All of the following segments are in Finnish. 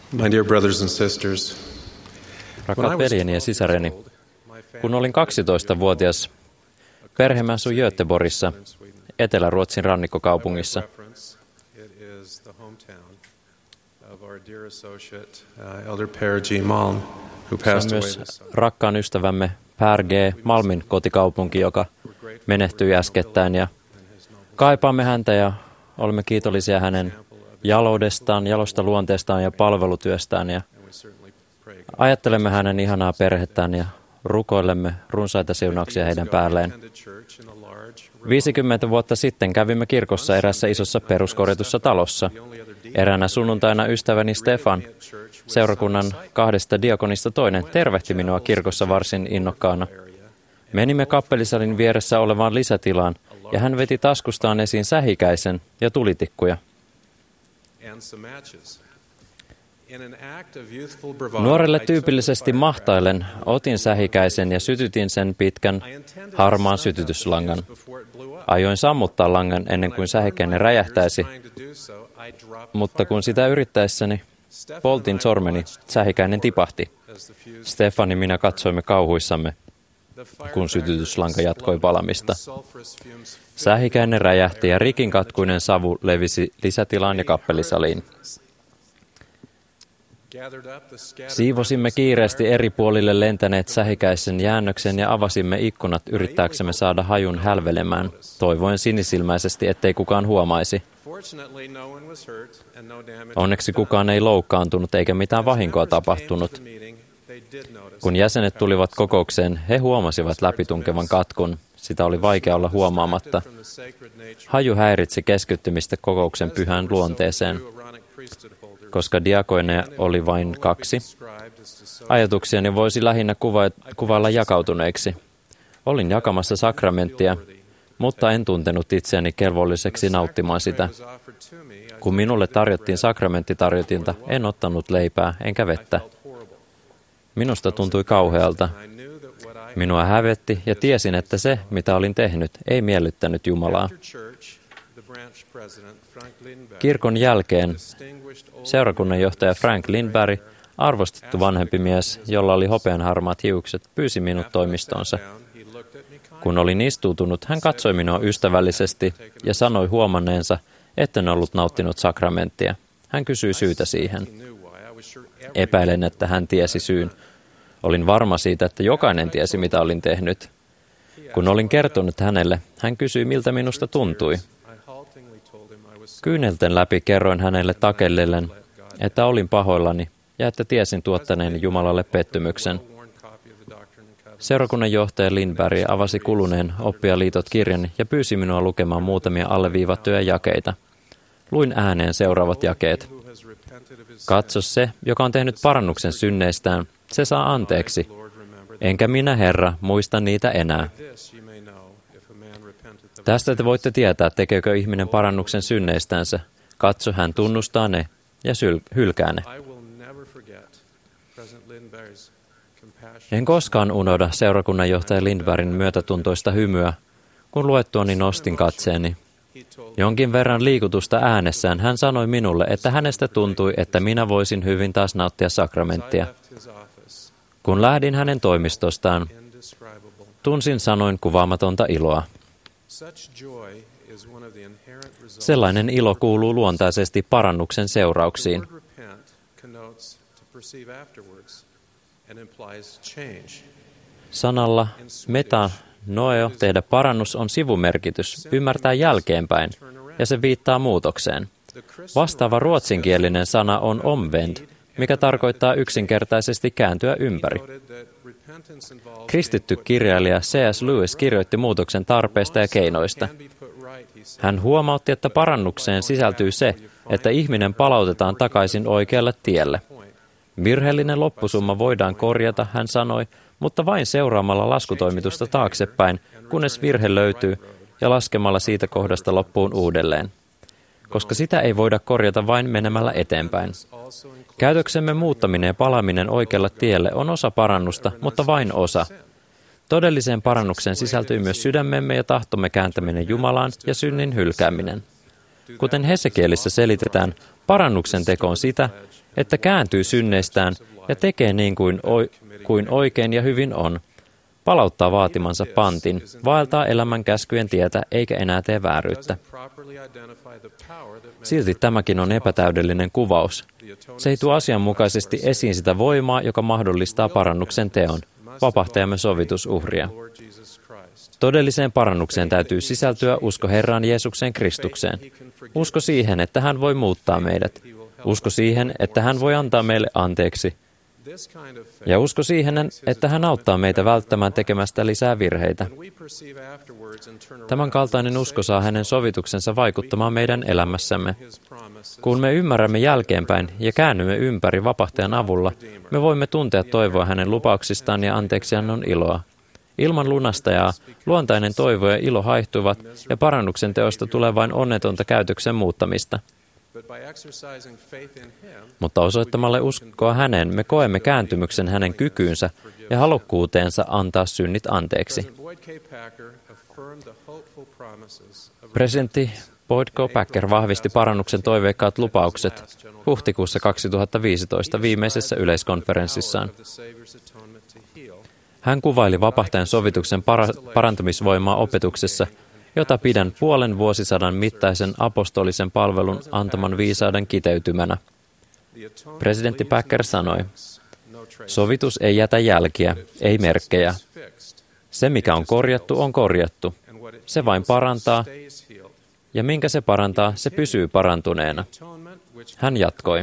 My dear brothers and sisters, Rakkaat veljeni ja sisareni, kun olin 12-vuotias, perheemme asui Göteborgissa, Etelä-Ruotsin rannikkokaupungissa. Se on myös rakkaan ystävämme Per G. Malmin kotikaupunki, joka menehtyi äskettäin, ja kaipaamme häntä ja olemme kiitollisia hänen jalosta luonteestaan ja palvelutyöstään, ja ajattelemme hänen ihanaa perhettään ja rukoilemme runsaita siunauksia heidän päälleen. 50 vuotta sitten kävimme kirkossa erässä isossa peruskorjatussa talossa. Eräänä sunnuntaina ystäväni Stefan, seurakunnan 2 diakonista toinen, tervehti minua kirkossa varsin innokkaana. Menimme kappelisalin vieressä olevaan lisätilaan, ja hän veti taskustaan esiin sähikäisen ja tulitikkuja. Nuorelle tyypillisesti mahtaillen otin sähikäisen ja sytytin sen pitkän, harmaan sytytyslangan. Ajoin sammuttaa langan ennen kuin sähikäinen räjähtäisi, mutta kun sitä yrittäessäni poltin sormeni, sähikäinen tipahti. Stefan ja minä katsoimme kauhuissamme, kun sytytyslanka jatkoi palamista. Sähikäinen räjähti ja rikinkatkuinen savu levisi lisätilaan ja kappelisaliin. Siivosimme kiireesti eri puolille lentäneet sähikäisen jäännöksen ja avasimme ikkunat yrittääksemme saada hajun hälvelemään, toivoen sinisilmäisesti, ettei kukaan huomaisi. Onneksi kukaan ei loukkaantunut eikä mitään vahinkoa tapahtunut. Kun jäsenet tulivat kokoukseen, he huomasivat läpitunkevan katkun. Sitä oli vaikea olla huomaamatta. Haju häiritsi keskittymistä kokouksen pyhään luonteeseen. Koska diakoneja oli vain 2, ajatuksiani voisi lähinnä kuvailla jakautuneiksi. Olin jakamassa sakramenttia, mutta en tuntenut itseäni kelvolliseksi nauttimaan sitä. Kun minulle tarjottiin sakramenttitarjotinta, en ottanut leipää enkä vettä. Minusta tuntui kauhealta. Minua hävetti ja tiesin, että se, mitä olin tehnyt, ei miellyttänyt Jumalaa. Kirkon jälkeen seurakunnanjohtaja Frank Lindberg, arvostettu vanhempi mies, jolla oli hopeanharmaat hiukset, pyysi minut toimistoonsa. Kun olin istuutunut, hän katsoi minua ystävällisesti ja sanoi huomanneensa, etten ollut nauttinut sakramenttia. Hän kysyi syytä siihen. Epäilen, että hän tiesi syyn. Olin varma siitä, että jokainen tiesi, mitä olin tehnyt. Kun olin kertonut hänelle, hän kysyi, miltä minusta tuntui. Kyynelten läpi kerroin hänelle takellellen, että olin pahoillani ja että tiesin tuottaneeni Jumalalle pettymyksen. Seurakunnan johtaja Lindberg avasi kuluneen Oppia-liitot kirjan ja pyysi minua lukemaan muutamia alleviivattuja jakeita. Luin ääneen seuraavat jakeet. Katso se, joka on tehnyt parannuksen synneistään, se saa anteeksi. Enkä minä, Herra, muista niitä enää. Tästä te voitte tietää, tekeekö ihminen parannuksen synneistänsä. Katso, hän tunnustaa ne ja hylkää ne. En koskaan unohda seurakunnanjohtaja Lindbergin myötätuntoista hymyä, kun luettuani nostin katseeni. Jonkin verran liikutusta äänessään hän sanoi minulle, että hänestä tuntui, että minä voisin hyvin taas nauttia sakramenttia. Kun lähdin hänen toimistostaan, tunsin sanoin kuvaamatonta iloa. Sellainen ilo kuuluu luontaisesti parannuksen seurauksiin. Sanalla metanoeo, tehdä parannus, on sivumerkitys, ymmärtää jälkeenpäin, ja se viittaa muutokseen. Vastaava ruotsinkielinen sana on omvänd, mikä tarkoittaa yksinkertaisesti kääntyä ympäri. Kristitty kirjailija C.S. Lewis kirjoitti muutoksen tarpeesta ja keinoista. Hän huomautti, että parannukseen sisältyy se, että ihminen palautetaan takaisin oikealle tielle. Virheellinen loppusumma voidaan korjata, hän sanoi, mutta vain seuraamalla laskutoimitusta taaksepäin, kunnes virhe löytyy, ja laskemalla siitä kohdasta loppuun uudelleen. Koska sitä ei voida korjata vain menemällä eteenpäin. Käytöksemme muuttaminen ja palaaminen oikealle tielle on osa parannusta, mutta vain osa. Todelliseen parannukseen sisältyy myös sydämemme ja tahtomme kääntäminen Jumalaan ja synnin hylkääminen. Kuten Hesekielissä selitetään, Parannuksen teko on sitä, että kääntyy synneistään ja tekee niin kuin oikein ja hyvin on. Palauttaa vaatimansa pantin, vaeltaa elämän käskyjen tietä eikä enää tee vääryyttä. Silti tämäkin on epätäydellinen kuvaus. Se ei tuo asianmukaisesti esiin sitä voimaa, joka mahdollistaa parannuksen teon, vapahtajamme sovitusuhria. Todelliseen parannukseen täytyy sisältyä usko Herran Jeesukseen Kristukseen. Usko siihen, että hän voi muuttaa meidät. Usko siihen, että hän voi antaa meille anteeksi. Ja usko siihen, että hän auttaa meitä välttämään tekemästä lisää virheitä. Tämän kaltainen usko saa hänen sovituksensa vaikuttamaan meidän elämässämme. Kun me ymmärrämme jälkeenpäin ja käännymme ympäri vapahtajan avulla, me voimme tuntea toivoa hänen lupauksistaan ja anteeksiannon iloa. Ilman lunastajaa luontainen toivo ja ilo haihtuvat ja parannuksen teosta tulee vain onnetonta käytöksen muuttamista. Mutta osoittamalla uskoa häneen me koemme kääntymyksen hänen kykyynsä ja halukkuuteensa antaa synnit anteeksi. Presidentti Boyd K. Packer vahvisti parannuksen toiveikkaat lupaukset huhtikuussa 2015 viimeisessä yleiskonferenssissaan. Hän kuvaili vapahtajan sovituksen parantamisvoimaa opetuksessa, jota pidän puolen vuosisadan mittaisen apostolisen palvelun antaman viisauden kiteytymänä. Presidentti Packer sanoi, sovitus ei jätä jälkiä, ei merkkejä. Se, mikä on korjattu. Se vain parantaa, ja minkä se parantaa, se pysyy parantuneena. Hän jatkoi,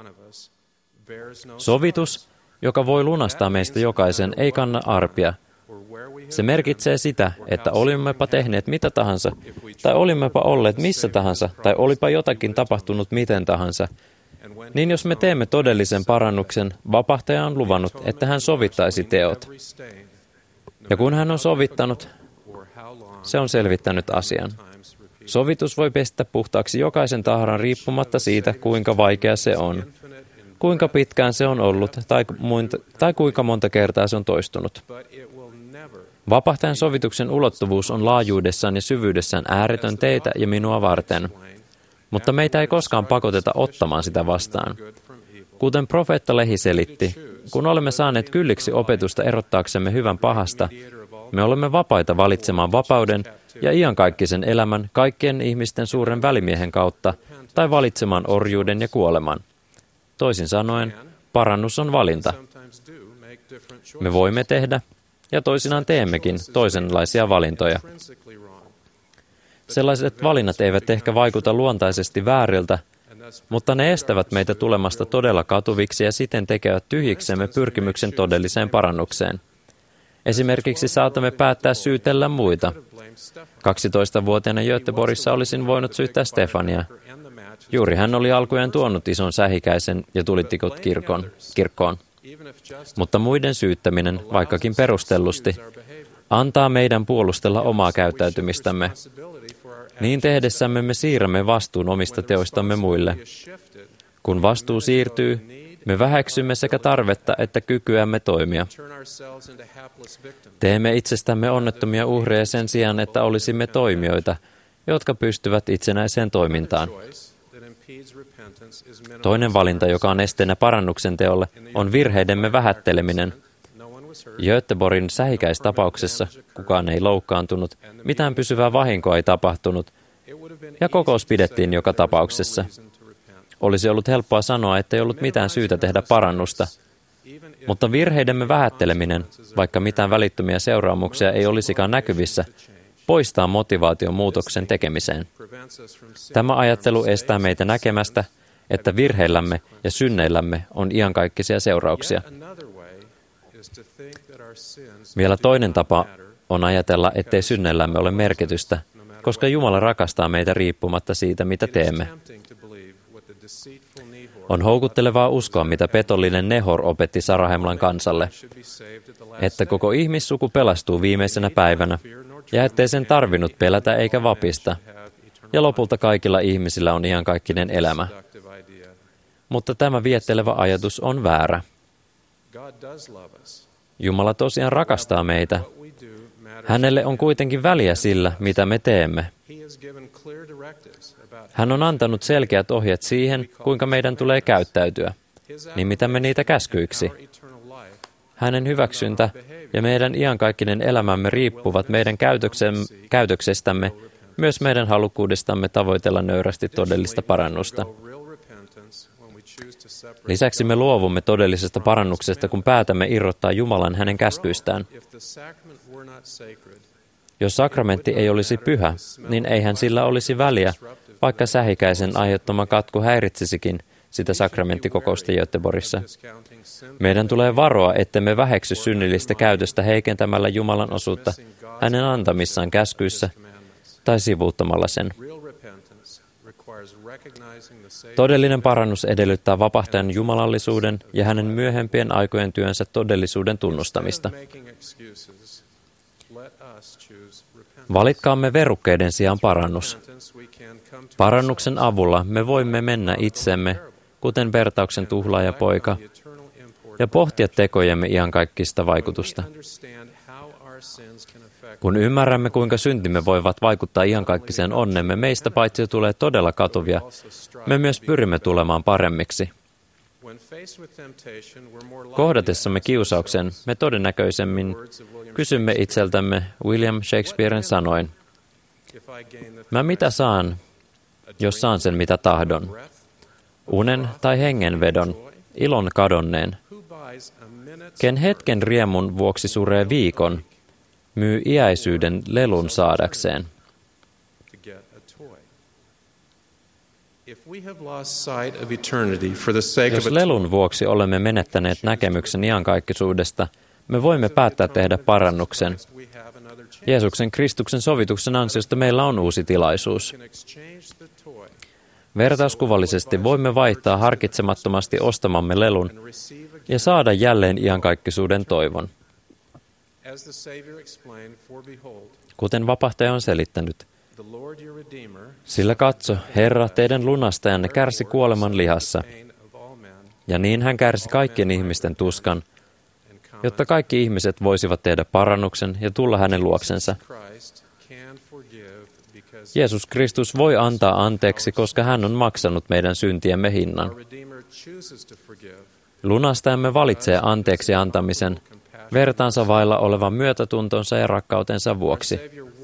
sovitus, joka voi lunastaa meistä jokaisen, ei kanna arpia. Se merkitsee sitä, että olimmepa tehneet mitä tahansa, tai olimmepa olleet missä tahansa, tai olipa jotakin tapahtunut miten tahansa, niin jos me teemme todellisen parannuksen, vapahtaja on luvannut, että hän sovittaisi teot. Ja kun hän on sovittanut, se on selvittänyt asian. Sovitus voi pestä puhtaaksi jokaisen taharan riippumatta siitä, kuinka vaikea se on, kuinka pitkään se on ollut, tai kuinka monta kertaa se on toistunut. Vapahtajan sovituksen ulottuvuus on laajuudessaan ja syvyydessään ääretön teitä ja minua varten, mutta meitä ei koskaan pakoteta ottamaan sitä vastaan. Kuten profeetta Lehi selitti, kun olemme saaneet kylliksi opetusta erottaaksemme hyvän pahasta, me olemme vapaita valitsemaan vapauden ja iankaikkisen elämän kaikkien ihmisten suuren välimiehen kautta tai valitsemaan orjuuden ja kuoleman. Toisin sanoen, parannus on valinta. Me voimme tehdä, ja toisinaan teemmekin, toisenlaisia valintoja. Sellaiset valinnat eivät ehkä vaikuta luontaisesti vääriltä, mutta ne estävät meitä tulemasta todella katuviksi ja siten tekevät tyhjiksemme pyrkimyksen todelliseen parannukseen. Esimerkiksi saatamme päättää syytellä muita. 12-vuotiaana Göteborgissa olisin voinut syyttää Stefania. Juuri hän oli alkujaan tuonut ison sähikäisen ja tulitikut kirkkoon. Mutta muiden syyttäminen, vaikkakin perustellusti, antaa meidän puolustella omaa käyttäytymistämme. Niin tehdessämme me siirrämme vastuun omista teoistamme muille. Kun vastuu siirtyy, me väheksymme sekä tarvetta että kykyämme toimia. Teemme itsestämme onnettomia uhreja sen sijaan, että olisimme toimijoita, jotka pystyvät itsenäiseen toimintaan. Toinen valinta, joka on esteenä parannuksen teolle, on virheidemme vähätteleminen. Göteborgin sähikäistapauksessa kukaan ei loukkaantunut, mitään pysyvää vahinkoa ei tapahtunut, ja kokous pidettiin joka tapauksessa. Olisi ollut helppoa sanoa, ettei ollut mitään syytä tehdä parannusta, mutta virheidemme vähätteleminen, vaikka mitään välittömiä seuraamuksia ei olisikaan näkyvissä, poistaa motivaation muutoksen tekemiseen. Tämä ajattelu estää meitä näkemästä, että virheillämme ja synneillämme on iankaikkisia seurauksia. Vielä toinen tapa on ajatella, ettei synneillämme ole merkitystä, koska Jumala rakastaa meitä riippumatta siitä, mitä teemme. On houkuttelevaa uskoa, mitä petollinen Nehor opetti Sarahemlan kansalle, että koko ihmissuku pelastuu viimeisenä päivänä, ja ettei sen tarvinnut pelätä eikä vapista, ja lopulta kaikilla ihmisillä on iankaikkinen elämä. Mutta tämä viettelevä ajatus on väärä. Jumala tosiaan rakastaa meitä, Hänelle on kuitenkin väliä sillä, mitä me teemme. Hän on antanut selkeät ohjeet siihen, kuinka meidän tulee käyttäytyä. Nimitämme niitä käskyiksi. Hänen hyväksyntä ja meidän iankaikkinen elämämme riippuvat meidän käytöksestämme, myös meidän halukkuudestamme tavoitella nöyrästi todellista parannusta. Lisäksi me luovumme todellisesta parannuksesta, kun päätämme irrottaa Jumalan hänen käskyistään. Jos sakramentti ei olisi pyhä, niin eihän sillä olisi väliä, vaikka sähikäisen aiheuttama katku häiritsisikin sitä sakramenttikokousta Göteborgissa. Meidän tulee varoa, ettemme väheksy synnillistä käytöstä heikentämällä Jumalan osuutta hänen antamissaan käskyissä tai sivuuttamalla sen. Todellinen parannus edellyttää vapahtajan jumalallisuuden ja hänen myöhempien aikojen työnsä todellisuuden tunnustamista. Valitkaamme verukkeiden sijaan parannus. Parannuksen avulla me voimme mennä itsemme, kuten vertauksen tuhlaajapoika, ja pohtia tekojemme iankaikkista vaikutusta. Kun ymmärrämme, kuinka syntimme voivat vaikuttaa iankaikkiseen onnemme, meistä paitsi tulee todella katuvia, me myös pyrimme tulemaan paremmiksi. Kohdatessamme kiusauksen, me todennäköisemmin kysymme itseltämme William Shakespearen sanoin, mä mitä saan, jos saan sen mitä tahdon? Unen tai hengenvedon, ilon kadonneen. Ken hetken riemun vuoksi suree viikon, myy iäisyyden lelun saadakseen. Jos lelun vuoksi olemme menettäneet näkemyksen iankaikkisuudesta, me voimme päättää tehdä parannuksen. Jeesuksen Kristuksen sovituksen ansiosta meillä on uusi tilaisuus. Vertauskuvallisesti voimme vaihtaa harkitsemattomasti ostamamme lelun ja saada jälleen iankaikkisuuden toivon. Kuten vapahtaja on selittänyt, sillä katso, Herra, teidän lunastajanne kärsi kuoleman lihassa, ja niin hän kärsi kaikkien ihmisten tuskan, jotta kaikki ihmiset voisivat tehdä parannuksen ja tulla hänen luoksensa. Jeesus Kristus voi antaa anteeksi, koska hän on maksanut meidän syntiemme hinnan. Lunastajamme valitsee anteeksi antamisen vertaansa vailla olevan myötätuntonsa ja rakkautensa vuoksi.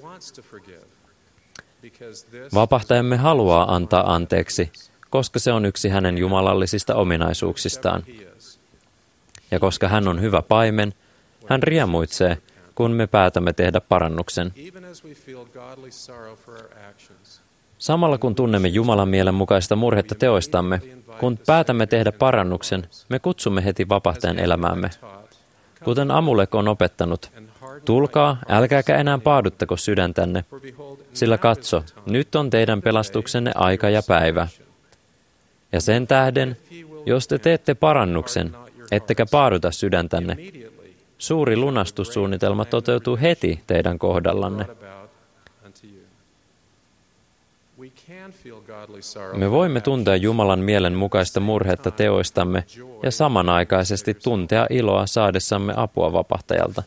Vapahtajamme haluaa antaa anteeksi, koska se on yksi hänen jumalallisista ominaisuuksistaan. Ja koska hän on hyvä paimen, hän riemuitsee, kun me päätämme tehdä parannuksen. Samalla kun tunnemme Jumalan mielen mukaista murhetta teoistamme, kun päätämme tehdä parannuksen, me kutsumme heti vapahtajan elämäämme. Kuten Amulek on opettanut, tulkaa, älkääkä enää paaduttako sydäntänne, sillä katso, nyt on teidän pelastuksenne aika ja päivä. Ja sen tähden, jos te teette parannuksen, ettekä paaduta sydäntänne, suuri lunastussuunnitelma toteutuu heti teidän kohdallanne. Me voimme tuntea Jumalan mielen mukaista murhetta teoistamme ja samanaikaisesti tuntea iloa saadessamme apua vapahtajalta.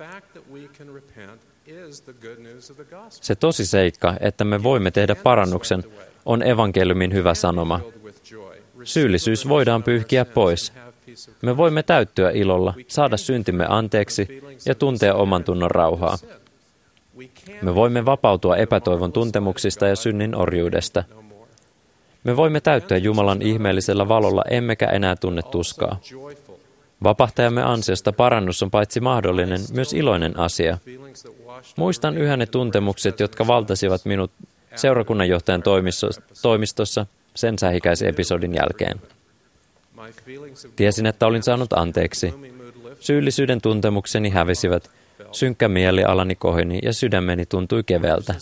Se tosiseikka, että me voimme tehdä parannuksen, on evankeliumin hyvä sanoma. Syyllisyys voidaan pyyhkiä pois. Me voimme täyttyä ilolla, saada syntimme anteeksi ja tuntea oman tunnon rauhaa. Me voimme vapautua epätoivon tuntemuksista ja synnin orjuudesta. Me voimme täyttyä Jumalan ihmeellisellä valolla, emmekä enää tunne tuskaa. Vapahtajamme ansiosta parannus on paitsi mahdollinen, myös iloinen asia. Muistan yhä ne tuntemukset, jotka valtasivat minut seurakunnanjohtajan toimistossa sen sähikäisen episodin jälkeen. Tiesin, että olin saanut anteeksi. Syyllisyyden tuntemukseni hävisivät, synkkä mielialani koheni ja sydämeni tuntui keveältä.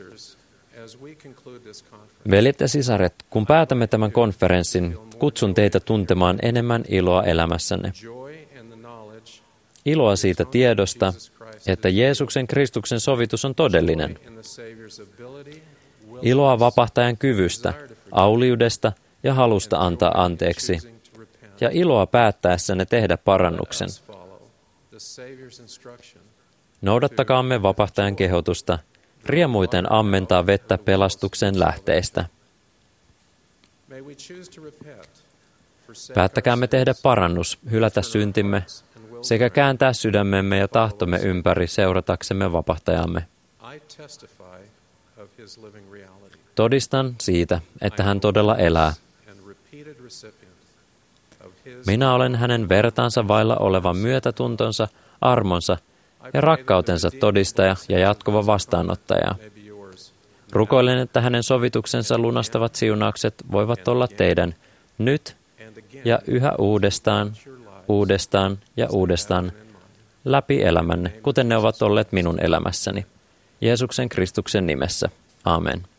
Veljet ja sisaret, kun päätämme tämän konferenssin, kutsun teitä tuntemaan enemmän iloa elämässänne. Iloa siitä tiedosta, että Jeesuksen Kristuksen sovitus on todellinen. Iloa vapahtajan kyvystä, auliudesta ja halusta antaa anteeksi. Ja iloa päättäessänne tehdä parannuksen. Noudattakaamme vapahtajan kehotusta, riemuiten ammentaa vettä pelastuksen lähteistä. Päättäkäämme tehdä parannus, hylätä syntimme, sekä kääntää sydämemme ja tahtomme ympäri seurataksemme vapahtajamme. Todistan siitä, että hän todella elää. Minä olen hänen vertaansa vailla olevan myötätuntonsa, armonsa ja rakkautensa todistaja ja jatkuva vastaanottaja. Rukoilen, että hänen sovituksensa lunastavat siunaukset voivat olla teidän nyt ja yhä uudestaan, uudestaan ja uudestaan läpi elämänne, kuten ne ovat olleet minun elämässäni. Jeesuksen Kristuksen nimessä. Amen.